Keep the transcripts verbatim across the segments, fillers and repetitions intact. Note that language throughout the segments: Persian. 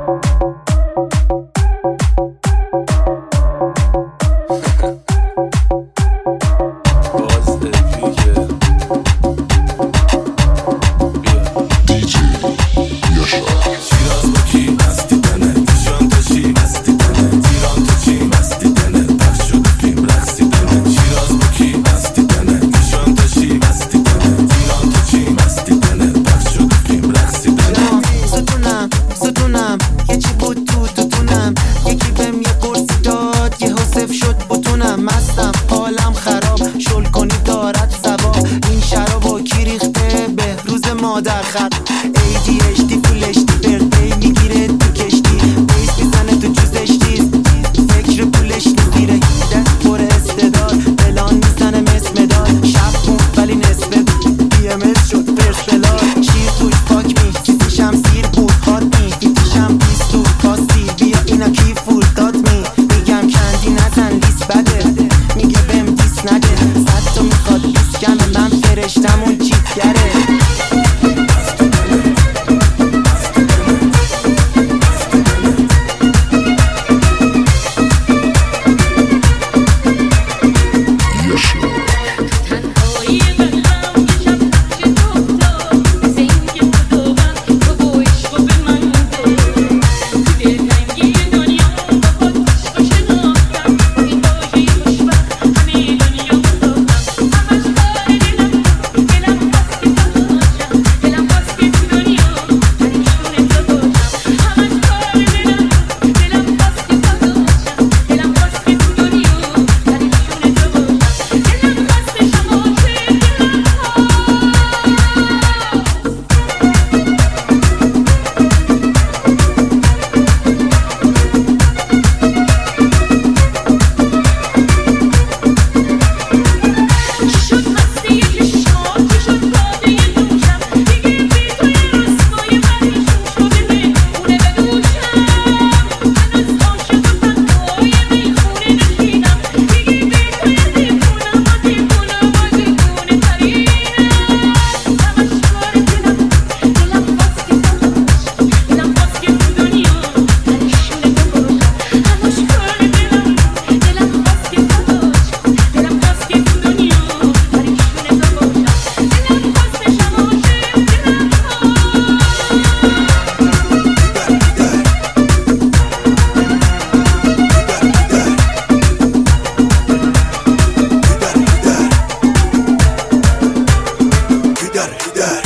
در خط ای دی اچ دی فول اچ دی برده میگیره تو کشتی بیس میزنه تو جوزشتی فکر پولش نگیره دست پر استعداد بلان میزنه مثل مداد شب خون ولی نصف بی ام اس شد پرسلار شیر توش پاک می کسیشم سیر بود خاد می فیتیشم بیست تو کاستی بیا اینا کی فول داد می میگم کندی نزن لیست بده میگه بهم دیس نده صد تو میخواد بیست کمه من فرشتم اون چیزگره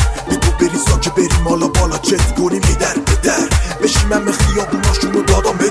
بریم حالا بالا چت کنیم هی در به در بشیم همه خیابوناشونو دادم